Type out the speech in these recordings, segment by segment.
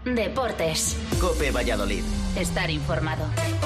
Deportes. COPE Valladolid. Estar informado.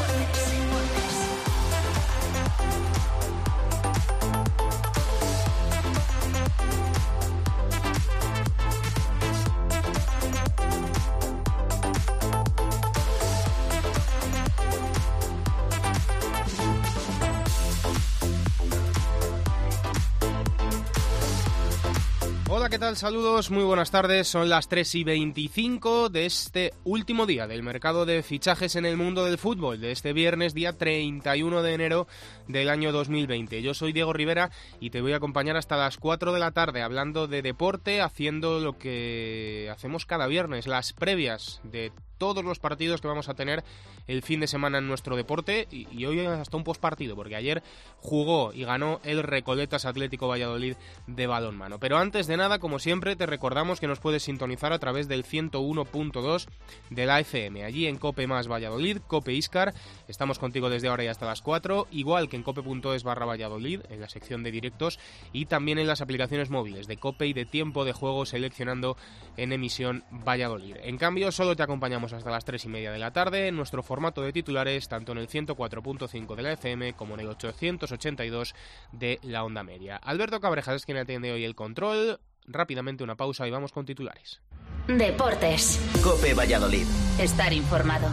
Hola, ¿qué tal? Saludos, muy buenas tardes. Son las 3:25 de este último día del mercado de fichajes en el mundo del fútbol, de este viernes, día 31 de enero del año 2020. Yo soy Diego Rivera y te voy a acompañar hasta las 4 de la tarde hablando de deporte, haciendo lo que hacemos cada viernes, las previas de todos los partidos que vamos a tener el fin de semana en nuestro deporte y hoy hasta un postpartido, porque ayer jugó y ganó el Recoletas Atlético Valladolid de balonmano. Pero antes de nada, como siempre, te recordamos que nos puedes sintonizar a través del 101.2 de la FM, allí en COPE más Valladolid, COPE Íscar. Estamos contigo desde ahora y hasta las 4, igual que en cope.es/Valladolid, en la sección de directos, y también en las aplicaciones móviles de COPE y de Tiempo de Juego, seleccionando en emisión Valladolid. En cambio, solo te acompañamos hasta las 3:30 de la tarde en nuestro formato de titulares, tanto en el 104.5 de la FM como en el 882 de la onda media. Alberto Cabrejas es quien atiende hoy el control. Rápidamente una pausa y vamos con titulares. Deportes. COPE Valladolid. Estar informado.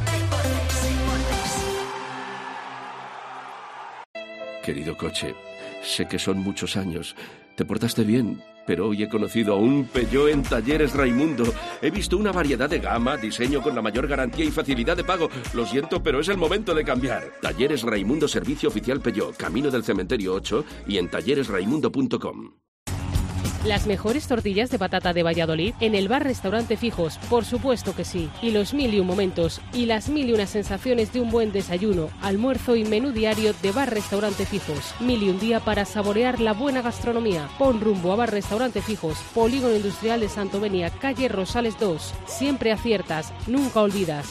Querido coche, sé que son muchos años. Te portaste bien, pero hoy he conocido a un Peugeot en Talleres Raimundo. He visto una variedad de gama, diseño con la mayor garantía y facilidad de pago. Lo siento, pero es el momento de cambiar. Talleres Raimundo, servicio oficial Peugeot, Camino del Cementerio 8 y en talleresraimundo.com. Las mejores tortillas de patata de Valladolid en el bar-restaurante Fijos, por supuesto que sí. Y los 1001 momentos y las 1001 sensaciones de un buen desayuno, almuerzo y menú diario de bar-restaurante Fijos. 1001 día para saborear la buena gastronomía. Pon rumbo a bar-restaurante Fijos, Polígono Industrial de Santovenia, calle Rosales 2. Siempre aciertas, nunca olvidas.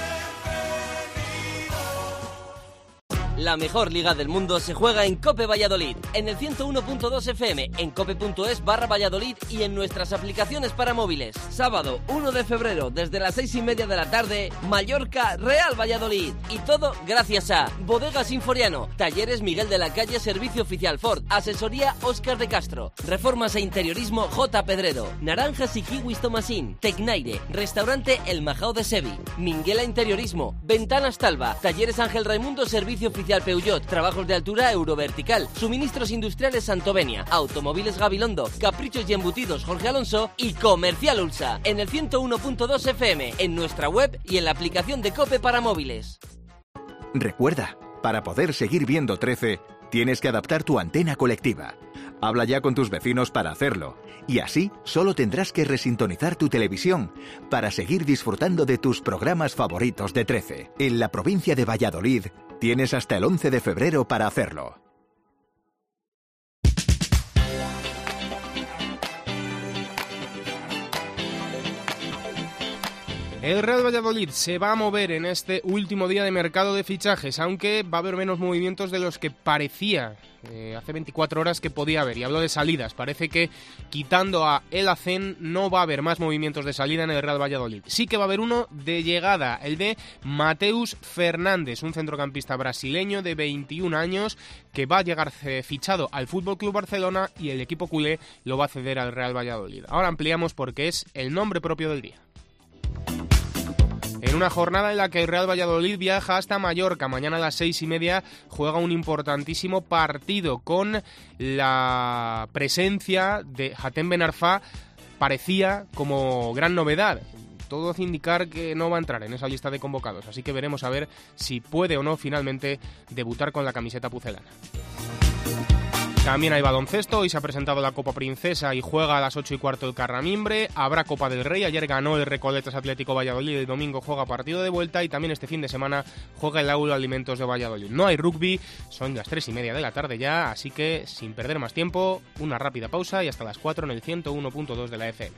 La mejor liga del mundo se juega en COPE Valladolid, en el 101.2 FM, en cope.es/Valladolid y en nuestras aplicaciones para móviles. Sábado 1 de febrero, desde las 6:30 de la tarde, Mallorca, Real Valladolid. Y todo gracias a Bodegas Sinforiano, Talleres Miguel de la Calle, Servicio Oficial Ford, Asesoría Óscar de Castro, Reformas e Interiorismo J. Pedrero, Naranjas y Kiwis Tomasín, Tecnaire, Restaurante El Majao de Sevi, Minguela Interiorismo, Ventanas Talva, Talleres Ángel Raimundo, Servicio Oficial Peugeot, Trabajos de Altura Eurovertical, Suministros Industriales Santovenia, Automóviles Gabilondo, Caprichos y Embutidos Jorge Alonso y Comercial Ulsa, en el 101.2 FM, en nuestra web y en la aplicación de COPE para móviles. Recuerda, para poder seguir viendo 13, tienes que adaptar tu antena colectiva. Habla ya con tus vecinos para hacerlo. Y así solo tendrás que resintonizar tu televisión para seguir disfrutando de tus programas favoritos de 13. En la provincia de Valladolid tienes hasta el 11 de febrero para hacerlo. El Real Valladolid se va a mover en este último día de mercado de fichajes, aunque va a haber menos movimientos de los que parecía hace 24 horas que podía haber. Y hablo de salidas. Parece que quitando a El Hacén no va a haber más movimientos de salida en el Real Valladolid. Sí que va a haber uno de llegada, el de Mateus Fernández, un centrocampista brasileño de 21 años que va a llegar fichado al FC Barcelona y el equipo culé lo va a ceder al Real Valladolid. Ahora ampliamos porque es el nombre propio del día. En una jornada en la que el Real Valladolid viaja hasta Mallorca, mañana a las 6:30 juega un importantísimo partido con la presencia de Hatem Ben Arfa, parecía como gran novedad. Todo hace indicar que no va a entrar en esa lista de convocados, así que veremos a ver si puede o no finalmente debutar con la camiseta pucelana. También hay baloncesto, hoy se ha presentado la Copa Princesa y juega a las 8:15 el Carramimbre, habrá Copa del Rey, ayer ganó el Recoletas Atlético Valladolid, el domingo juega partido de vuelta y también este fin de semana juega el Aula Alimentos de Valladolid. No hay rugby, son las 3:30 de la tarde ya, así que sin perder más tiempo, una rápida pausa y hasta las 4 en el 101.2 de la FM.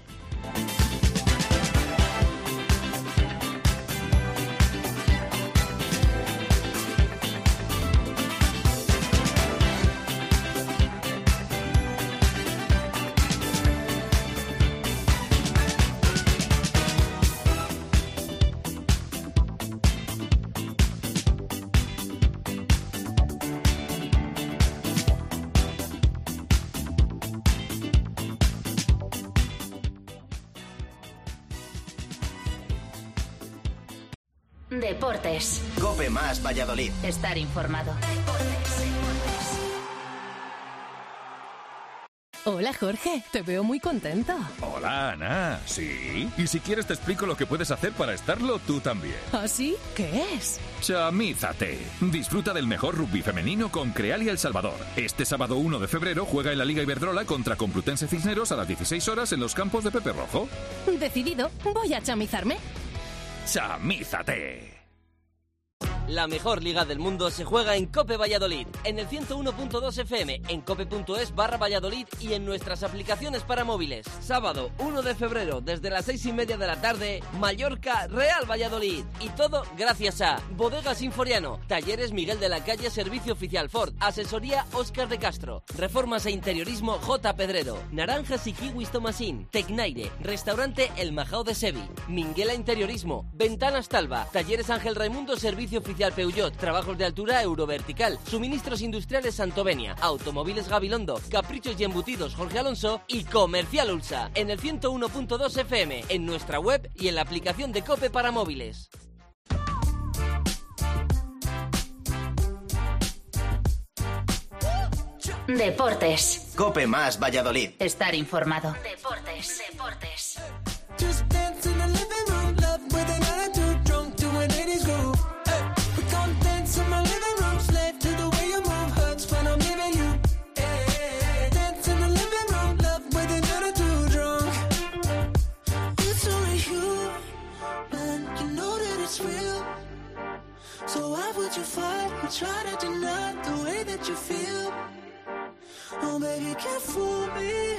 Deportes. Cope más Valladolid. Estar informado. Deportes. Hola Jorge, te veo muy contento. Hola Ana, ¿sí? Y si quieres te explico lo que puedes hacer para estarlo tú también. ¿Ah, sí? ¿Qué es? Chamízate. Disfruta del mejor rugby femenino con Creal y El Salvador. Este sábado 1 de febrero juega en la Liga Iberdrola contra Complutense Cisneros a las 16 horas en los campos de Pepe Rojo. Decidido, voy a chamizarme. ¡Chamízate! La mejor liga del mundo se juega en Cope Valladolid, en el 101.2 FM, en cope.es/Valladolid y en nuestras aplicaciones para móviles. Sábado 1 de febrero, desde las 6:30 de la tarde, Mallorca, Real Valladolid. Y todo gracias a Bodegas Sinforiano, Talleres Miguel de la Calle, Servicio Oficial Ford, Asesoría Óscar de Castro, Reformas e Interiorismo J. Pedrero, Naranjas y Kiwis Tomasín, Tecnaire, Restaurante El Majao de Sevi, Minguela Interiorismo, Ventanas Talva, Talleres Ángel Raimundo, Servicio Oficial Peugeot, Trabajos de Altura Eurovertical, Suministros Industriales Santovenia, Automóviles Gabilondo, Caprichos y Embutidos Jorge Alonso y Comercial Ulsa, en el 101.2 FM, en nuestra web y en la aplicación de Cope para móviles. Deportes. Cope más Valladolid. Estar informado. Deportes. Deportes. So why would you fight or try to deny the way that you feel? Oh, baby, you can't fool me.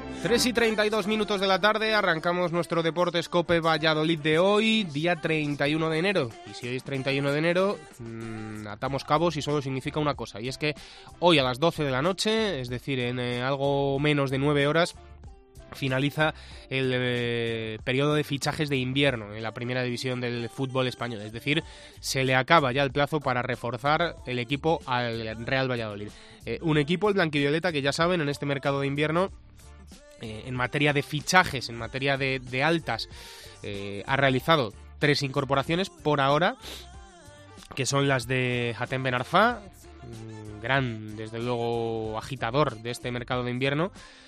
3:32 de la tarde, arrancamos nuestro Deportes Cope Valladolid de hoy, día 31 de enero. Y si hoy es 31 de enero, atamos cabos y solo significa una cosa. Y es que hoy a las 12 de la noche, es decir, en algo menos de 9 horas, finaliza el periodo de fichajes de invierno en la primera división del fútbol español. Es decir, se le acaba ya el plazo para reforzar el equipo al Real Valladolid. Un equipo, el blanquivioleta, que ya saben, en este mercado de invierno, en materia de fichajes, en materia de altas, ha realizado 3 incorporaciones por ahora, que son las de Hatem Ben Arfa, gran, desde luego, agitador de este mercado de invierno,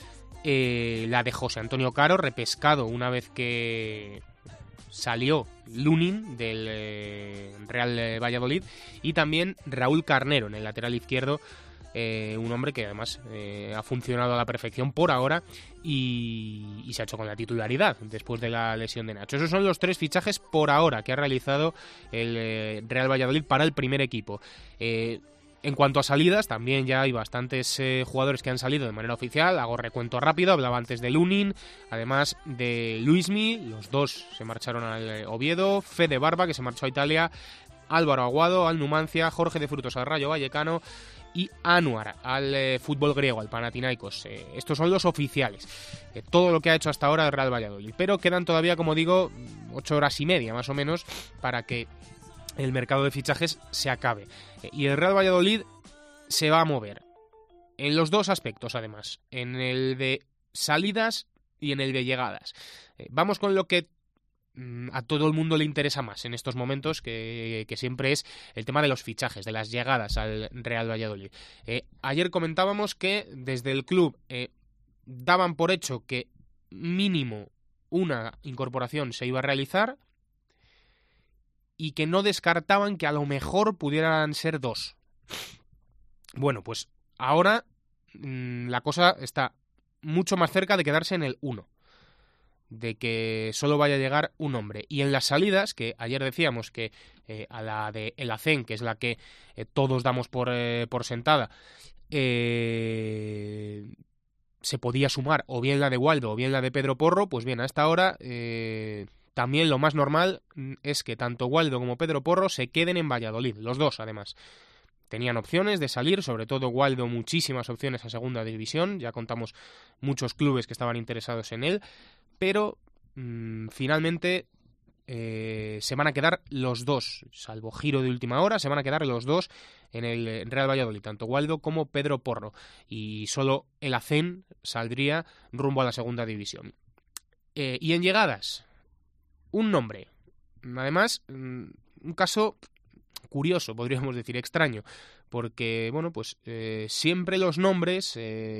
la de José Antonio Caro, repescado una vez que salió Lunin del Real Valladolid, y también Raúl Carnero en el lateral izquierdo, un hombre que además ha funcionado a la perfección por ahora y se ha hecho con la titularidad después de la lesión de Nacho. Esos son los 3 fichajes por ahora que ha realizado el Real Valladolid para el primer equipo. En cuanto a salidas, también ya hay bastantes jugadores que han salido de manera oficial. Hago recuento rápido, hablaba antes de Lunin, además de Luismi, los 2 se marcharon al Oviedo, Fede Barba, que se marchó a Italia, Álvaro Aguado al Numancia, Jorge de Frutos al Rayo Vallecano y Anuar al fútbol griego, al Panathinaikos. Estos son los oficiales. Todo lo que ha hecho hasta ahora el Real Valladolid. Pero quedan todavía, como digo, 8 horas y media más o menos para que el mercado de fichajes se acabe. Y el Real Valladolid se va a mover en los 2 aspectos, además, en el de salidas y en el de llegadas. Vamos con lo que a todo el mundo le interesa más en estos momentos, que siempre es el tema de los fichajes, de las llegadas al Real Valladolid. Ayer comentábamos que desde el club daban por hecho que mínimo una incorporación se iba a realizar, y que no descartaban que a lo mejor pudieran ser 2. Bueno, pues ahora la cosa está mucho más cerca de quedarse en el 1, de que solo vaya a llegar un hombre. Y en las salidas, que ayer decíamos que a la de El Hacén, que es la que todos damos por sentada, se podía sumar o bien la de Waldo o bien la de Pedro Porro, pues bien, a esta hora también lo más normal es que tanto Waldo como Pedro Porro se queden en Valladolid, los 2 además. Tenían opciones de salir, sobre todo Waldo, muchísimas opciones a segunda división, ya contamos muchos clubes que estaban interesados en él, pero finalmente se van a quedar los 2, salvo giro de última hora, se van a quedar los 2 en el Real Valladolid, tanto Waldo como Pedro Porro, y solo el Hacén saldría rumbo a la segunda división. Y en llegadas, un nombre, además un caso curioso, podríamos decir, extraño, porque, bueno, pues siempre los nombres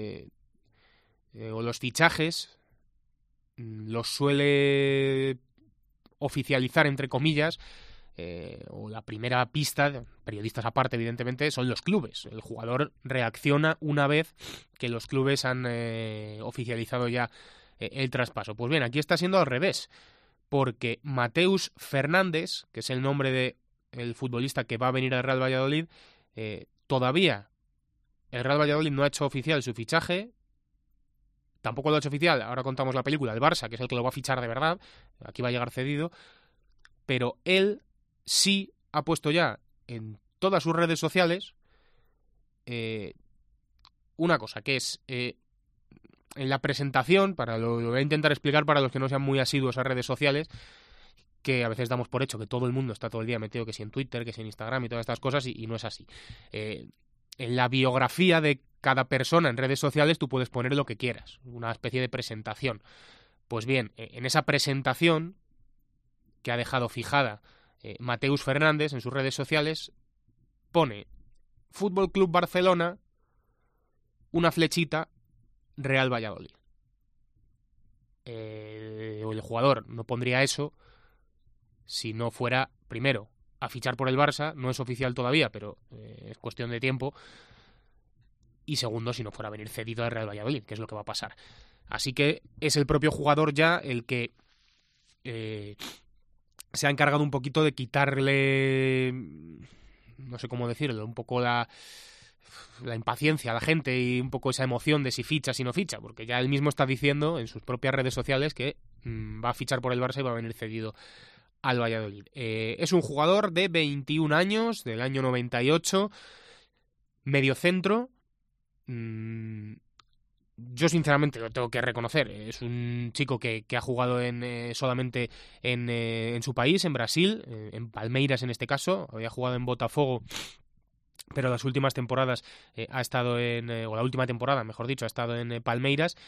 o los fichajes los suele oficializar, entre comillas, o la primera pista, periodistas aparte evidentemente, son los clubes. El jugador reacciona una vez que los clubes han oficializado ya el traspaso. Pues bien, aquí está siendo al revés, porque Mateus Fernández, que es el nombre del futbolista que va a venir al Real Valladolid, todavía el Real Valladolid no ha hecho oficial su fichaje. Tampoco lo ha hecho oficial, ahora contamos la película, el Barça, que es el que lo va a fichar de verdad, aquí va a llegar cedido, pero él sí ha puesto ya en todas sus redes sociales una cosa, que es en la presentación, lo voy a intentar explicar para los que no sean muy asiduos a redes sociales, que a veces damos por hecho que todo el mundo está todo el día metido, que si en Twitter, que si en Instagram y todas estas cosas, y no es así. En la biografía de cada persona en redes sociales tú puedes poner lo que quieras, una especie de presentación. Pues bien, en esa presentación que ha dejado fijada Mateus Fernández en sus redes sociales, pone Fútbol Club Barcelona, una flechita, Real Valladolid. El jugador no pondría eso si no fuera, primero, a fichar por el Barça, no es oficial todavía, pero es cuestión de tiempo, y segundo, si no fuera a venir cedido al Real Valladolid, que es lo que va a pasar. Así que es el propio jugador ya el que se ha encargado un poquito de quitarle, no sé cómo decirlo, un poco la impaciencia a la gente y un poco esa emoción de si ficha, si no ficha, porque ya él mismo está diciendo en sus propias redes sociales que va a fichar por el Barça y va a venir cedido al Valladolid. Es un jugador de 21 años, del año 98, mediocentro. Yo sinceramente lo tengo que reconocer, es un chico que ha jugado solamente en su país, en Brasil, en Palmeiras en este caso, había jugado en Botafogo, pero las últimas temporadas ha estado o la última temporada, mejor dicho, ha estado en Palmeiras,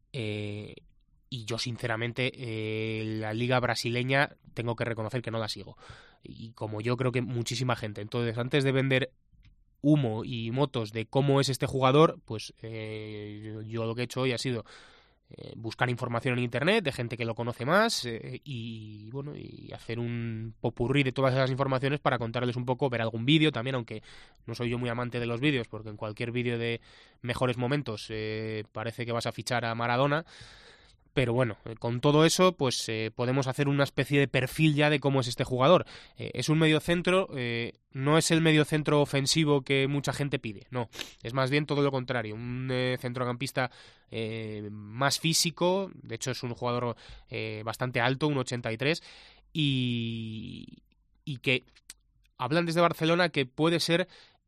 y yo sinceramente la liga brasileña tengo que reconocer que no la sigo, y como yo creo que muchísima gente. Entonces, antes de vender humo y motos de cómo es este jugador, pues yo lo que he hecho hoy ha sido buscar información en internet de gente que lo conoce más, y bueno, y hacer un popurrí de todas esas informaciones para contarles un poco, ver algún vídeo también, aunque no soy yo muy amante de los vídeos, porque en cualquier vídeo de mejores momentos parece que vas a fichar a Maradona. Pero bueno, con todo eso, pues podemos hacer una especie de perfil ya de cómo es este jugador. Es un mediocentro, no es el mediocentro ofensivo que mucha gente pide, no. Es más bien todo lo contrario, un centrocampista más físico, de hecho es un jugador bastante alto, 1,83, y que hablan desde Barcelona que puede ser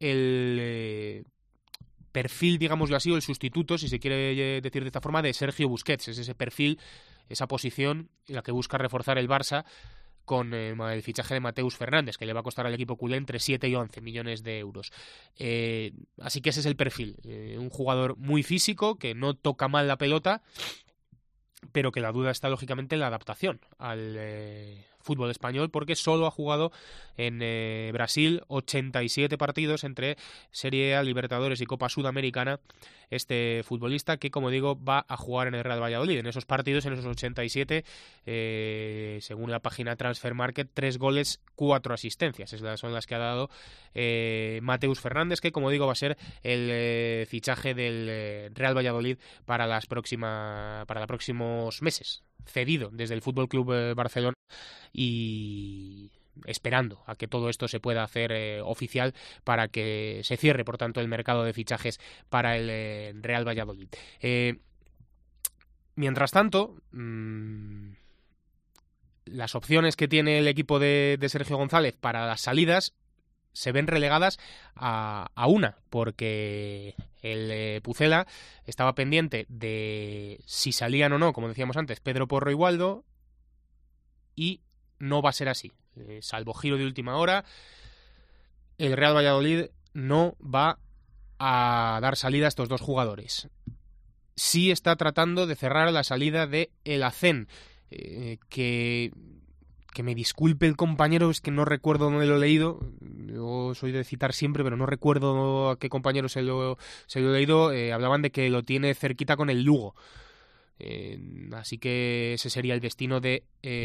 el perfil, digámoslo así, o el sustituto, si se quiere decir de esta forma, de Sergio Busquets. Es ese perfil, esa posición en la que busca reforzar el Barça con el fichaje de Mateus Fernández, que le va a costar al equipo culé entre 7 y 11 millones de euros. Así que ese es el perfil. Un jugador muy físico, que no toca mal la pelota, pero que la duda está lógicamente en la adaptación al fútbol español, porque solo ha jugado en Brasil 87 partidos entre Serie A, Libertadores y Copa Sudamericana, este futbolista que, como digo, va a jugar en el Real Valladolid. En esos partidos, en esos 87, según la página Transfer Market, 3 goles, 4 asistencias. Esas son las que ha dado Mateus Fernández, que, como digo, va a ser el fichaje del Real Valladolid para los próximos meses, cedido desde el Fútbol Club Barcelona, y esperando a que todo esto se pueda hacer oficial para que se cierre, por tanto, el mercado de fichajes para el Real Valladolid. Mientras tanto, las opciones que tiene el equipo de Sergio González para las salidas se ven relegadas a una, porque el Pucela estaba pendiente de si salían o no, como decíamos antes, Pedro Porro y Waldo, y no va a ser así. Salvo giro de última hora, el Real Valladolid no va a dar salida a estos dos jugadores. Sí está tratando de cerrar la salida de El Hacén, que que me disculpe el compañero, es que no recuerdo dónde lo he leído. Yo soy de citar siempre, pero no recuerdo a qué compañero se lo he leído. Hablaban de que lo tiene cerquita con el Lugo. Así que ese sería el destino del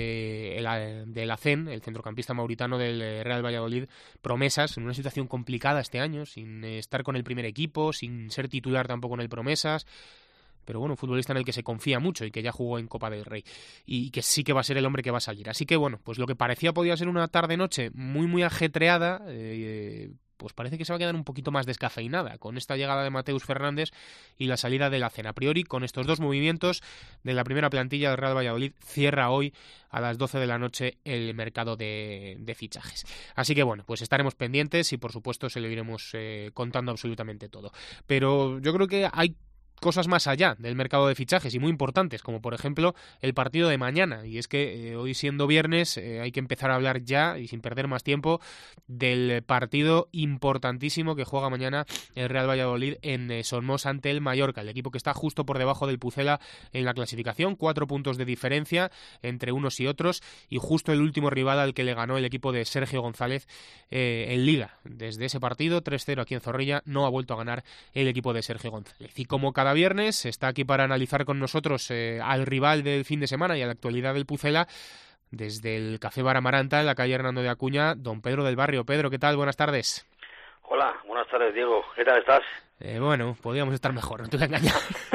Acén, el centrocampista mauritano del Real Valladolid. Promesas, en una situación complicada este año, sin estar con el primer equipo, sin ser titular tampoco en el Promesas. Pero bueno, un futbolista en el que se confía mucho y que ya jugó en Copa del Rey y que sí que va a ser el hombre que va a salir. Así que bueno, pues lo que parecía podía ser una tarde-noche muy ajetreada, pues parece que se va a quedar un poquito más descafeinada con esta llegada de Mateus Fernández y la salida del Acén. A priori, con estos dos movimientos de la primera plantilla del Real Valladolid, cierra hoy a las 12 de la noche el mercado de fichajes. Así que bueno, pues estaremos pendientes y por supuesto se lo iremos contando absolutamente todo. Pero yo creo que hay cosas más allá del mercado de fichajes y muy importantes, como por ejemplo el partido de mañana. Y es que hoy, siendo viernes, hay que empezar a hablar ya y sin perder más tiempo del partido importantísimo que juega mañana el Real Valladolid en Somos ante el Mallorca, el equipo que está justo por debajo del Pucela en la clasificación, 4 puntos de diferencia entre unos y otros, y justo el último rival al que le ganó el equipo de Sergio González en Liga. Desde ese partido, 3-0 aquí en Zorrilla, no ha vuelto a ganar el equipo de Sergio González. Y como cada viernes está aquí para analizar con nosotros al rival del fin de semana y a la actualidad del Pucela, desde el Café Bar Amaranta, en la calle Hernando de Acuña, don Pedro del Barrio. Pedro, ¿qué tal? Buenas tardes. Hola, buenas tardes, Diego. ¿Qué tal estás? Bueno, podríamos estar mejor, no te voy a engañar.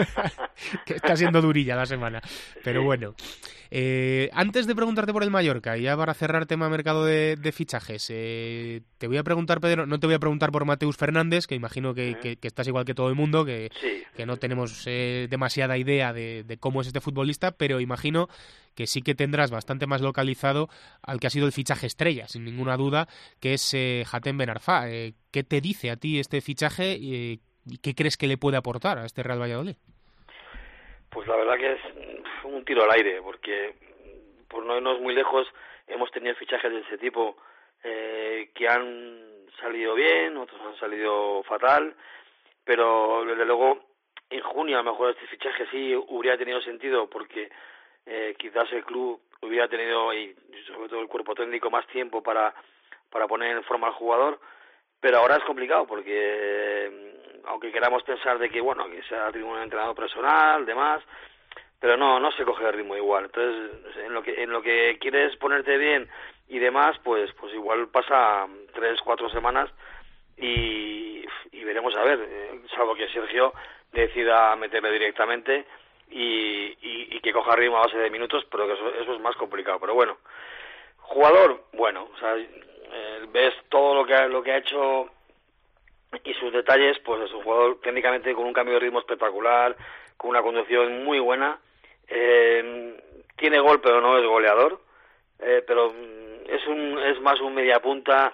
Que está siendo durilla la semana. Pero bueno, antes de preguntarte por el Mallorca, y ya para cerrar tema mercado de fichajes, te voy a preguntar, Pedro, no te voy a preguntar por Mateus Fernández, que imagino que estás igual que todo el mundo, que no tenemos demasiada idea de cómo es este futbolista, pero imagino que sí que tendrás bastante más localizado al que ha sido el fichaje estrella, sin ninguna duda, que es Hatem Ben Arfa. ¿Qué te dice a ti este fichaje y qué crees que le puede aportar a este Real Valladolid? Pues la verdad que es un tiro al aire, porque por no irnos muy lejos hemos tenido fichajes de ese tipo que han salido bien, otros han salido fatal, pero desde luego en junio a lo mejor este fichaje sí hubiera tenido sentido, porque quizás el club hubiera tenido, y sobre todo el cuerpo técnico, más tiempo para poner en forma al jugador, pero ahora es complicado porque aunque queramos pensar de que bueno, que sea un entrenador personal, demás, pero no se coge el ritmo igual. Entonces, en lo que quieres ponerte bien y demás, pues igual pasa 3-4 semanas y veremos a ver, salvo que Sergio decida meterle directamente y que coja ritmo a base de minutos, pero que eso es más complicado. Pero bueno, jugador, bueno, o sea, ves todo lo que ha hecho y sus detalles, pues es un jugador técnicamente con un cambio de ritmo espectacular, con una conducción muy buena, tiene gol pero no es goleador, pero es más un mediapunta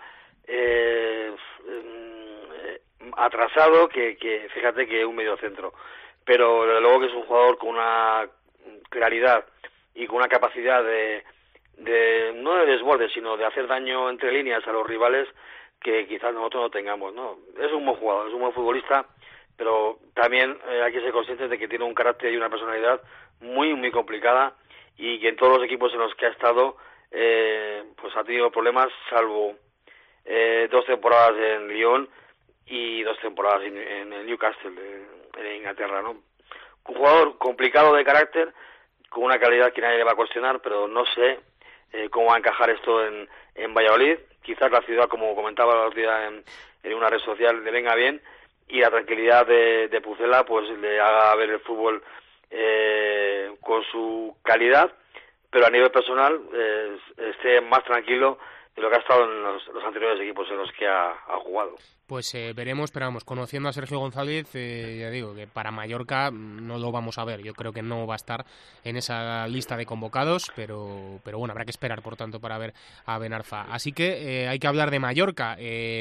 atrasado que fíjate que un mediocentro, pero desde luego que es un jugador con una claridad y con una capacidad de no de desborde, sino de hacer daño entre líneas a los rivales que quizás nosotros no tengamos, ¿no? Es un buen jugador, es un buen futbolista, pero también hay que ser conscientes de que tiene un carácter y una personalidad muy complicada, y que en todos los equipos en los que ha estado pues ha tenido problemas, salvo 2 temporadas en Lyon y 2 temporadas en el Newcastle en Inglaterra, ¿no? Un jugador complicado de carácter, con una calidad que nadie le va a cuestionar, pero no sé cómo va a encajar esto en Valladolid. Quizás la ciudad, como comentaba la otro día en una red social, le venga bien, y la tranquilidad de Pucela pues le haga ver el fútbol con su calidad, pero a nivel personal esté más tranquilo de lo que ha estado en los anteriores equipos en los que ha jugado. Pues veremos, pero vamos, conociendo a Sergio González, ya digo que para Mallorca no lo vamos a ver. Yo creo que no va a estar en esa lista de convocados, pero bueno, habrá que esperar, por tanto, para ver a Ben Arfa. Así que hay que hablar de Mallorca.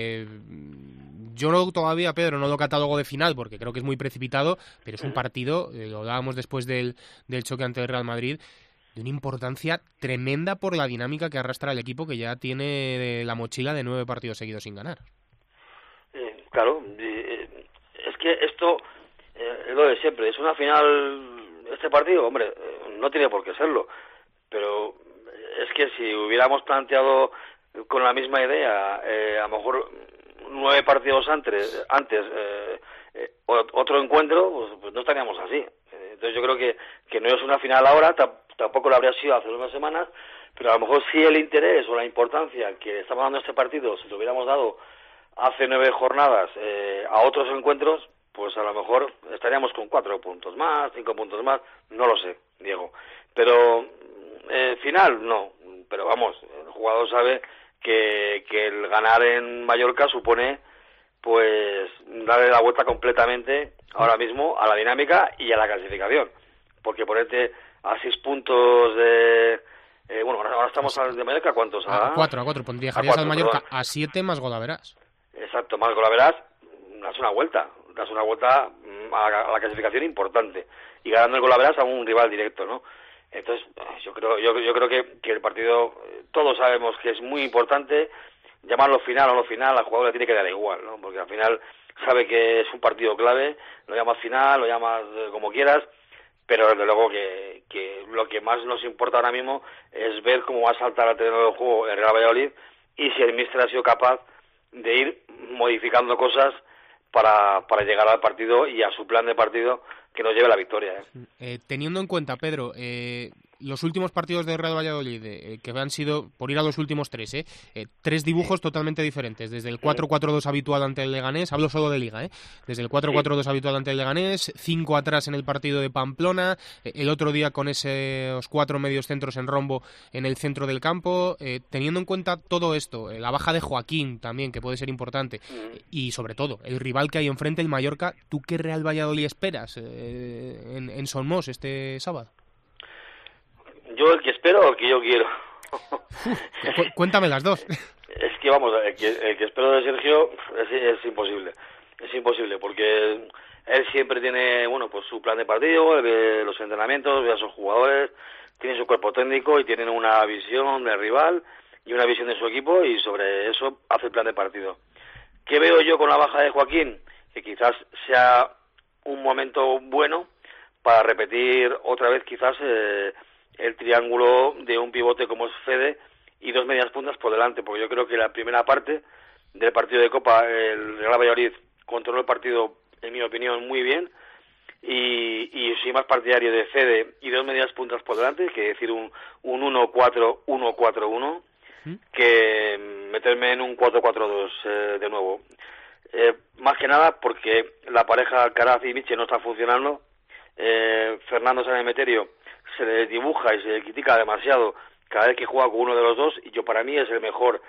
Yo todavía, Pedro, no lo catalogo de final porque creo que es muy precipitado, pero es un partido, lo hablábamos después del choque ante el Real Madrid, de una importancia tremenda por la dinámica que arrastra el equipo, que ya tiene la mochila de 9 partidos seguidos sin ganar. Claro, es que esto es lo de siempre, es una final, este partido, hombre, no tiene por qué serlo, pero es que si hubiéramos planteado con la misma idea, a lo mejor 9 partidos antes otro encuentro, pues no estaríamos así. Entonces yo creo que no es una final ahora, tampoco lo habría sido hace unas semanas, pero a lo mejor sí el interés o la importancia que estamos dando a este partido, si lo hubiéramos dado hace 9 jornadas a otros encuentros, pues a lo mejor estaríamos con 4 puntos más, 5 puntos más, no lo sé, Diego. Pero final, no. Pero vamos, el jugador sabe que el ganar en Mallorca supone pues darle la vuelta completamente ahora mismo a la dinámica y a la clasificación. Porque ponerte a 6 puntos de... bueno, ahora estamos de Mallorca, ¿cuántos? A 4, dejarías al Mallorca a 7 más Golaveras. Exacto, más Golaveras, das una vuelta a la clasificación importante y ganando el Golaveras a un rival directo, ¿no? Entonces yo creo que el partido, todos sabemos que es muy importante, llamarlo final o no final, al jugador le tiene que dar igual, ¿no? Porque al final sabe que es un partido clave, lo llamas final, lo llamas como quieras, pero desde luego que lo que más nos importa ahora mismo es ver cómo va a saltar al terreno del juego el Real Valladolid y si el míster ha sido capaz de ir modificando cosas para llegar al partido y a su plan de partido que nos lleve a la victoria. Teniendo en cuenta, Pedro, los últimos partidos de Real Valladolid, que han sido, por ir a los últimos 3, 3 dibujos totalmente diferentes, desde el 4-4-2 habitual ante el Leganés, hablo solo de Liga, desde el 4-4-2 habitual ante el Leganés, 5 atrás en el partido de Pamplona, el otro día con esos 4 medios centros en rombo en el centro del campo, teniendo en cuenta todo esto, la baja de Joaquín también, que puede ser importante, y sobre todo, el rival que hay enfrente, el Mallorca, ¿tú qué Real Valladolid esperas en Somos este sábado? Yo el que espero o el que yo quiero. Cuéntame las dos. Es que vamos, el que espero de Sergio es imposible. Es imposible porque él siempre tiene, bueno, pues su plan de partido, ve los entrenamientos, ve a sus jugadores, tiene su cuerpo técnico y tienen una visión del rival y una visión de su equipo y sobre eso hace el plan de partido. ¿Qué veo yo con la baja de Joaquín? Que quizás sea un momento bueno para repetir otra vez quizás el triángulo de un pivote como es Fede y 2 medias puntas por delante, porque yo creo que la primera parte del partido de Copa el Real Valladolid controló el partido, en mi opinión, muy bien y soy más partidario de Fede y 2 medias puntas por delante, que decir un 1-4-1-4-1, que meterme en un 4-4-2 de nuevo. Más que nada porque la pareja Alcaraz y Michel no está funcionando. Fernando Sáenz Emeterio se le dibuja y se le critica demasiado cada vez que juega con uno de los dos y yo para mí es el mejor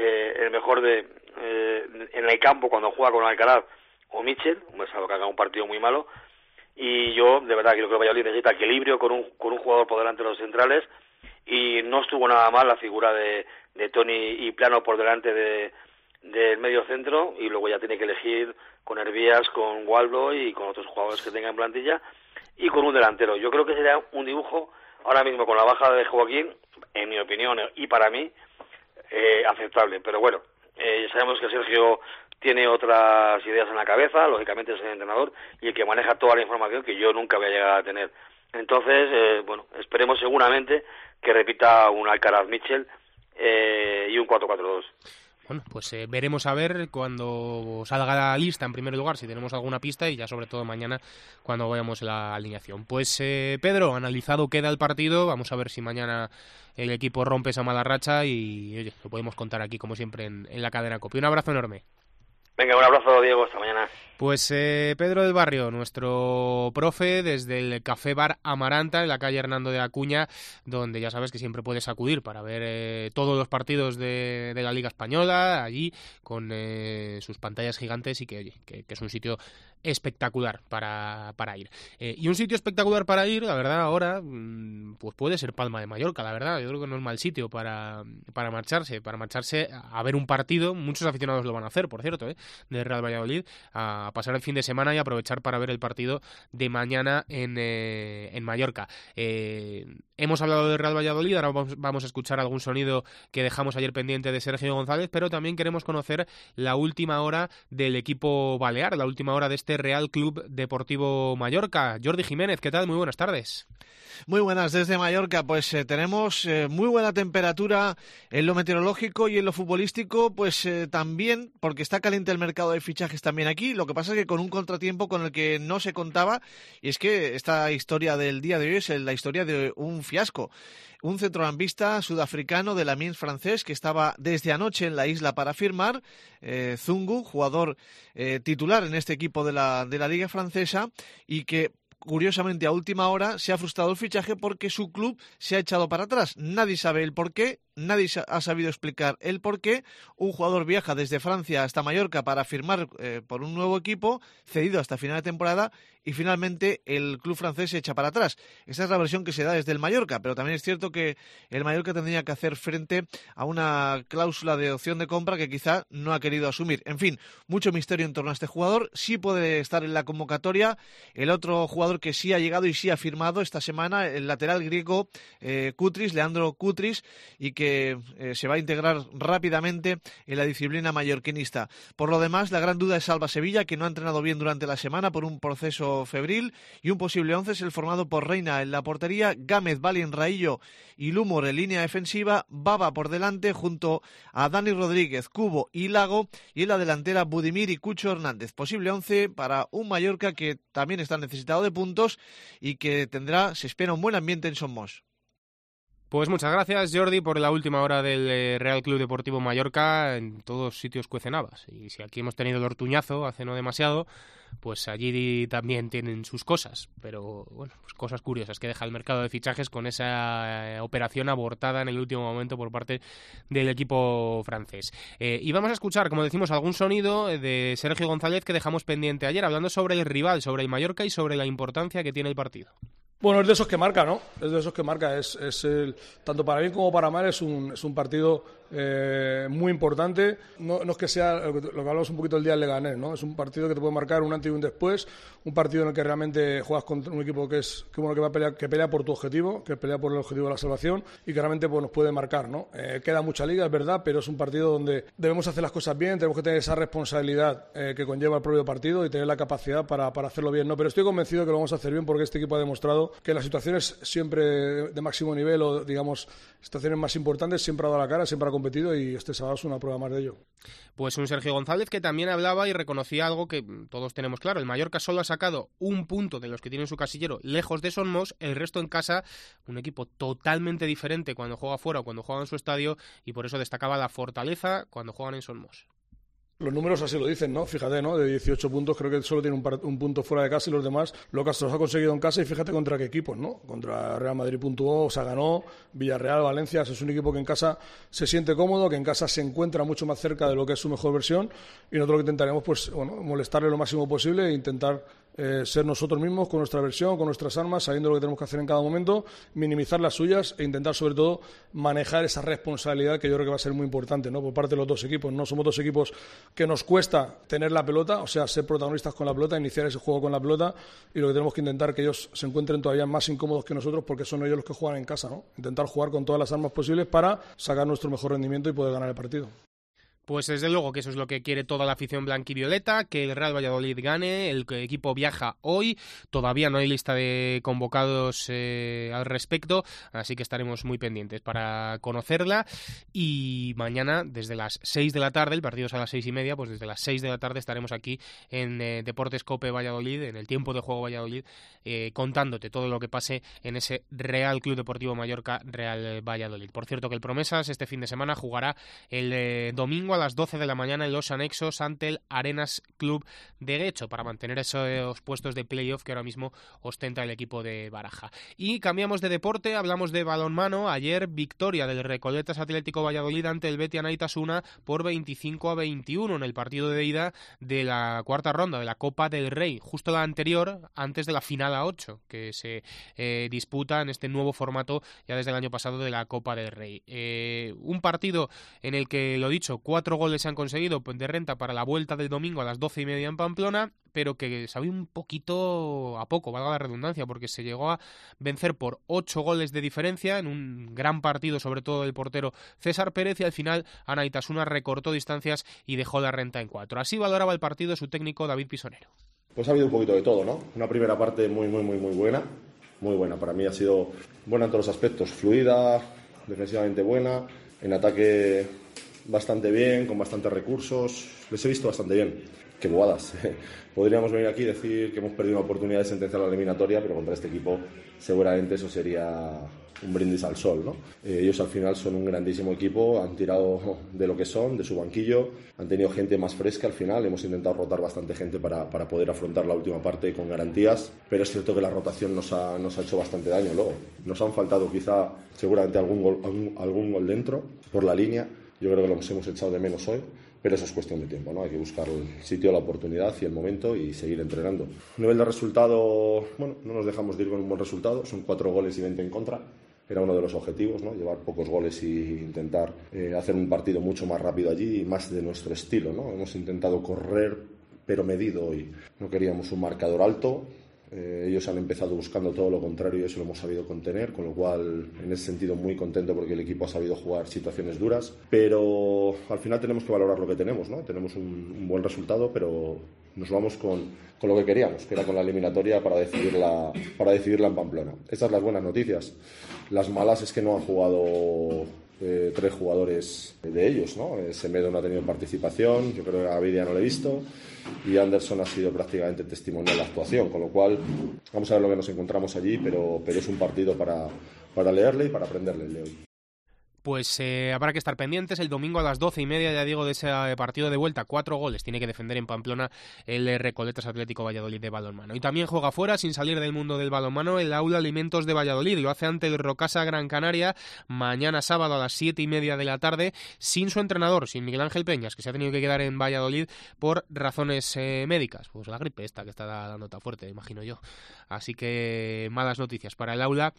de en el campo cuando juega con Alcaraz o Michel, salvo que haga un partido muy malo, y yo de verdad creo que el Valladolid necesita equilibrio con un jugador por delante de los centrales y no estuvo nada mal la figura de Toni y Plano por delante del medio centro y luego ya tiene que elegir con Hervías, con Waldo y con otros jugadores que tenga en plantilla y con un delantero. Yo creo que sería un dibujo ahora mismo con la baja de Joaquín, en mi opinión y para mí, aceptable. Pero bueno, sabemos que Sergio tiene otras ideas en la cabeza, lógicamente es el entrenador y el que maneja toda la información que yo nunca voy a llegar a tener. Entonces, bueno, esperemos seguramente que repita un Alcaraz Michel y un 4-4-2. Bueno, pues veremos a ver cuando salga la lista en primer lugar, si tenemos alguna pista y ya sobre todo mañana cuando veamos la alineación. Pues Pedro, analizado queda el partido, vamos a ver si mañana el equipo rompe esa mala racha y oye, lo podemos contar aquí como siempre en la cadena COPE. Un abrazo enorme. Venga, un abrazo, Diego, hasta mañana. Pues Pedro del Barrio, nuestro profe desde el Café Bar Amaranta en la calle Hernando de Acuña, donde ya sabes que siempre puedes acudir para ver todos los partidos de la Liga Española, allí con sus pantallas gigantes y que, oye, que es un sitio espectacular para ir. Y un sitio espectacular para ir, la verdad, ahora pues puede ser Palma de Mallorca, la verdad. Yo creo que no es mal sitio para marcharse a ver un partido. Muchos aficionados lo van a hacer, por cierto, del Real Valladolid, a pasar el fin de semana y aprovechar para ver el partido de mañana en Mallorca. Hemos hablado del Real Valladolid, ahora vamos a escuchar algún sonido que dejamos ayer pendiente de Sergio González, pero también queremos conocer la última hora del equipo balear, la última hora de este Real Club Deportivo Mallorca. Jordi Jiménez, ¿qué tal? Muy buenas tardes. Muy buenas desde Mallorca, pues tenemos muy buena temperatura en lo meteorológico y en lo futbolístico, pues también, porque está caliente el mercado de fichajes también aquí. Lo que pasa es que con un contratiempo con el que no se contaba, y es que esta historia del día de hoy es la historia de un fiasco. Un centrocampista sudafricano del Amiens francés que estaba desde anoche en la isla para firmar, Zungu, jugador titular en este equipo de la Liga Francesa, y que curiosamente a última hora se ha frustrado el fichaje porque su club se ha echado para atrás. Nadie sabe el porqué, nadie ha sabido explicar el porqué. Un jugador viaja desde Francia hasta Mallorca para firmar por un nuevo equipo, cedido hasta final de temporada, y finalmente el club francés se echa para atrás. Esta es la versión que se da desde el Mallorca, pero también es cierto que el Mallorca tendría que hacer frente a una cláusula de opción de compra que quizá no ha querido asumir. En fin, mucho misterio en torno a este jugador. Sí puede estar en la convocatoria el otro jugador que sí ha llegado y sí ha firmado esta semana, el lateral griego Kutris, Leandro Kutris, y que se va a integrar rápidamente en la disciplina mallorquinista. Por lo demás, la gran duda es Alba Sevilla, que no ha entrenado bien durante la semana por un proceso febril, y un posible 11 es el formado por Reina en la portería, Gámez, Valin, Raillo y Lumor en línea defensiva, Baba por delante junto a Dani Rodríguez, Cubo y Lago, y en la delantera Budimir y Cucho Hernández. Posible 11 para un Mallorca que también está necesitado de puntos y que se espera un buen ambiente en Somos. Pues muchas gracias, Jordi, por la última hora del Real Club Deportivo Mallorca. En todos sitios cuecen habas. Y si aquí hemos tenido el Ortuñazo hace no demasiado, pues allí también tienen sus cosas. Pero bueno, pues cosas curiosas que deja el mercado de fichajes con esa operación abortada en el último momento por parte del equipo francés. Y vamos a escuchar, como decimos, algún sonido de Sergio González que dejamos pendiente ayer, hablando sobre el rival, sobre el Mallorca y sobre la importancia que tiene el partido. Bueno, es de esos que marca, ¿no? Es de esos que marca. Tanto para bien como para mal es un partido muy importante. No es que sea lo que hablamos un poquito el día del Leganés, ¿no? Es un partido que te puede marcar un antes y un después. Un partido en el que realmente juegas contra un equipo que va a pelear, que pelea por tu objetivo, que pelea por el objetivo de la salvación y que realmente pues, nos puede marcar, ¿no? Queda mucha liga, es verdad, pero es un partido donde debemos hacer las cosas bien, tenemos que tener esa responsabilidad que conlleva el propio partido y tener la capacidad para hacerlo bien, ¿no? Pero estoy convencido que lo vamos a hacer bien porque este equipo ha demostrado que en las situaciones siempre de máximo nivel o, digamos, situaciones más importantes siempre ha dado la cara, siempre ha competido y este sábado es una prueba más de ello. Pues un Sergio González que también hablaba y reconocía algo que todos tenemos claro. El Mallorca solo ha sacado un punto de los que tiene en su casillero lejos de Somos, el resto en casa, un equipo totalmente diferente cuando juega fuera o cuando juega en su estadio, y por eso destacaba la fortaleza cuando juegan en Somos. Los números así lo dicen, ¿no? Fíjate, ¿no? De 18 puntos creo que solo tiene un punto fuera de casa y los demás lo que los ha conseguido en casa, y fíjate contra qué equipos, ¿no? Contra Real Madrid puntuó, o sea, ganó, Villarreal, Valencia, es un equipo que en casa se siente cómodo, que en casa se encuentra mucho más cerca de lo que es su mejor versión, y nosotros lo que intentaremos, pues, bueno, molestarle lo máximo posible e intentar ser nosotros mismos con nuestra versión, con nuestras armas, sabiendo lo que tenemos que hacer en cada momento, minimizar las suyas e intentar sobre todo manejar esa responsabilidad que yo creo que va a ser muy importante, ¿no? Por parte de los dos equipos. No somos dos equipos que nos cuesta tener la pelota, o sea, ser protagonistas con la pelota, iniciar ese juego con la pelota, y lo que tenemos que intentar que ellos se encuentren todavía más incómodos que nosotros porque son ellos los que juegan en casa, ¿no? Intentar jugar con todas las armas posibles para sacar nuestro mejor rendimiento y poder ganar el partido. Pues desde luego que eso es lo que quiere toda la afición blanquivioleta, que el Real Valladolid gane. El equipo viaja hoy, todavía no hay lista de convocados al respecto, así que estaremos muy pendientes para conocerla. Y mañana desde las 6 de la tarde, el partido es a las 6:30, pues desde las 6 de la tarde estaremos aquí en Deportes Cope Valladolid, en el tiempo de juego Valladolid, contándote todo lo que pase en ese Real Club Deportivo Mallorca Real Valladolid. Por cierto que el Promesas este fin de semana jugará el domingo a las 12 de la mañana en los anexos ante el Arenas Club de Guecho para mantener esos puestos de playoff que ahora mismo ostenta el equipo de Baraja. Y cambiamos de deporte, hablamos de balonmano. Ayer victoria del Recoletas Atlético Valladolid ante el Betia Naitasuna por 25-21 en el partido de ida de la cuarta ronda de la Copa del Rey, justo la anterior, antes de la final a 8 que se disputa en este nuevo formato ya desde el año pasado de la Copa del Rey. Un partido en el que, lo dicho, 4 4 goles se han conseguido de renta para la vuelta del domingo a las 12:30 en Pamplona, pero que sabe un poquito a poco, valga la redundancia, porque se llegó a vencer por 8 goles de diferencia en un gran partido, sobre todo del portero César Pérez, y al final Anaitasuna recortó distancias y dejó la renta en 4. Así valoraba el partido su técnico David Pisonero. Pues ha habido un poquito de todo, ¿no? Una primera parte muy buena. Muy buena, para mí ha sido buena en todos los aspectos, fluida, defensivamente buena, en ataque bastante bien, con bastantes recursos, les he visto bastante bien. Qué bobadas, podríamos venir aquí y decir que hemos perdido una oportunidad de sentenciar la eliminatoria, pero contra este equipo seguramente eso sería un brindis al sol, ¿no? Ellos al final son un grandísimo equipo, han tirado de lo que son, de su banquillo, han tenido gente más fresca al final, hemos intentado rotar bastante gente para poder afrontar la última parte con garantías, pero es cierto que la rotación nos ha hecho bastante daño luego. Nos han faltado quizá seguramente algún gol dentro, por la línea, yo creo que los hemos echado de menos hoy, pero eso es cuestión de tiempo, ¿no? Hay que buscar el sitio, la oportunidad y el momento y seguir entrenando. A nivel de resultado, bueno, no nos dejamos de ir con un buen resultado, son 4 goles y 20 en contra. Era uno de los objetivos, ¿no? Llevar pocos goles e intentar hacer un partido mucho más rápido allí y más de nuestro estilo, ¿no? Hemos intentado correr, pero medido, y no queríamos un marcador alto. Ellos han empezado buscando todo lo contrario y eso lo hemos sabido contener, con lo cual en ese sentido muy contento porque el equipo ha sabido jugar situaciones duras, pero al final tenemos que valorar lo que tenemos, ¿no? Tenemos un buen resultado, pero nos vamos con lo que queríamos, que era con la eliminatoria para decidirla en Pamplona. Estas son las buenas noticias. Las malas es que no han jugado 3 jugadores de ellos, ¿no? Semedo no ha tenido participación, yo creo que a Gaviria no lo he visto, y Anderson ha sido prácticamente testimonial de la actuación, con lo cual vamos a ver lo que nos encontramos allí, pero es un partido para leerle y para aprenderle el de hoy. Pues habrá que estar pendientes. El domingo a las 12:30, ya digo, de ese partido de vuelta, 4 goles tiene que defender en Pamplona el Recoletas Atlético Valladolid de balonmano. Y también juega fuera, sin salir del mundo del balonmano, el Aula Alimentos de Valladolid. Lo hace ante el Rocasa Gran Canaria mañana sábado a las 7:30 de la tarde, sin su entrenador, sin Miguel Ángel Peñas, que se ha tenido que quedar en Valladolid por razones médicas. Pues la gripe esta que está dando tan fuerte, imagino yo. Así que malas noticias para el Aula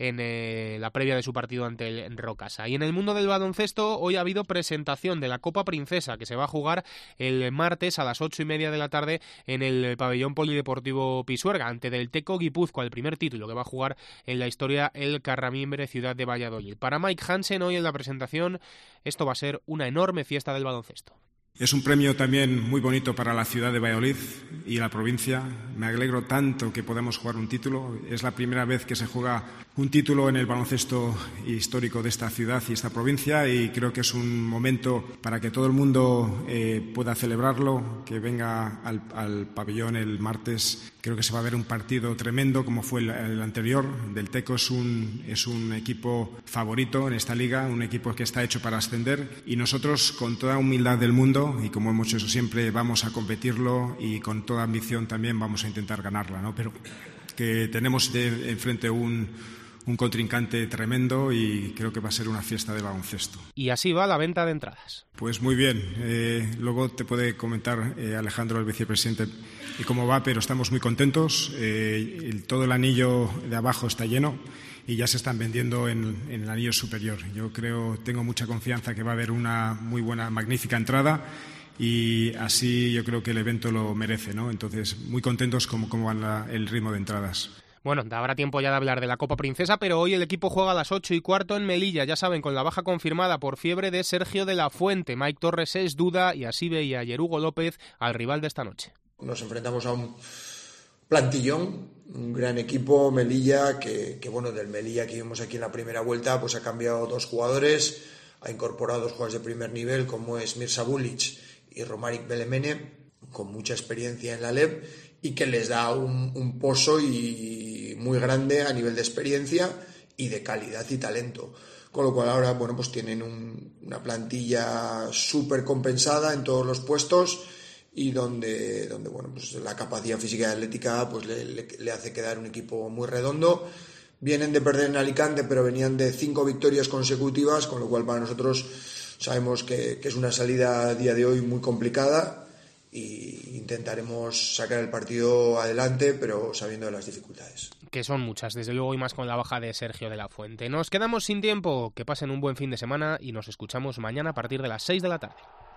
en la previa de su partido ante el Rocasa. Y en el mundo del baloncesto, hoy ha habido presentación de la Copa Princesa, que se va a jugar el martes a las 8:30 de la tarde en el pabellón polideportivo Pisuerga, ante del Teco Guipúzcoa, el primer título que va a jugar en la historia el Carramimbre Ciudad de Valladolid. Para Mike Hansen, hoy en la presentación, esto va a ser una enorme fiesta del baloncesto. Es un premio también muy bonito para la ciudad de Valladolid y la provincia. Me alegro tanto que podamos jugar un título. Es la primera vez que se juega un título en el baloncesto histórico de esta ciudad y esta provincia, y creo que es un momento para que todo el mundo pueda celebrarlo, que venga al pabellón el martes. Creo que se va a ver un partido tremendo como fue el anterior. Del Teco es un equipo favorito en esta liga, un equipo que está hecho para ascender, y nosotros, con toda humildad del mundo y como hemos hecho siempre, vamos a competirlo, y con toda ambición también vamos a intentar ganarla, ¿no? Pero que tenemos enfrente un contrincante tremendo y creo que va a ser una fiesta de baloncesto. Y así va la venta de entradas. Pues muy bien. Luego te puede comentar Alejandro, el vicepresidente, y cómo va, pero estamos muy contentos. Todo el anillo de abajo está lleno y ya se están vendiendo en el anillo superior. Yo tengo mucha confianza que va a haber una muy buena, magnífica entrada, y así yo creo que el evento lo merece, ¿no? Entonces, muy contentos cómo va el ritmo de entradas. Bueno, habrá tiempo ya de hablar de la Copa Princesa, pero hoy el equipo juega a las 8:15 en Melilla, ya saben, con la baja confirmada por fiebre de Sergio de la Fuente. Mike Torres es duda y así veía ayer Hugo López al rival de esta noche. Nos enfrentamos a un plantillón, un gran equipo, Melilla, que bueno, del Melilla que vimos aquí en la primera vuelta, pues ha cambiado 2 jugadores, ha incorporado 2 jugadores de primer nivel, como es Mirza Bulic y Romaric Belemene, con mucha experiencia en la LEB, y que les da un pozo y muy grande a nivel de experiencia y de calidad y talento. Con lo cual ahora, bueno, pues tienen una plantilla súper compensada en todos los puestos, y donde bueno, pues la capacidad física y atlética pues le hace quedar un equipo muy redondo. Vienen de perder en Alicante, pero venían de 5 victorias consecutivas, con lo cual para nosotros sabemos que es una salida a día de hoy muy complicada, y intentaremos sacar el partido adelante, pero sabiendo de las dificultades. Que son muchas, desde luego, y más con la baja de Sergio de la Fuente. Nos quedamos sin tiempo. Que pasen un buen fin de semana y nos escuchamos mañana a partir de las 6 de la tarde.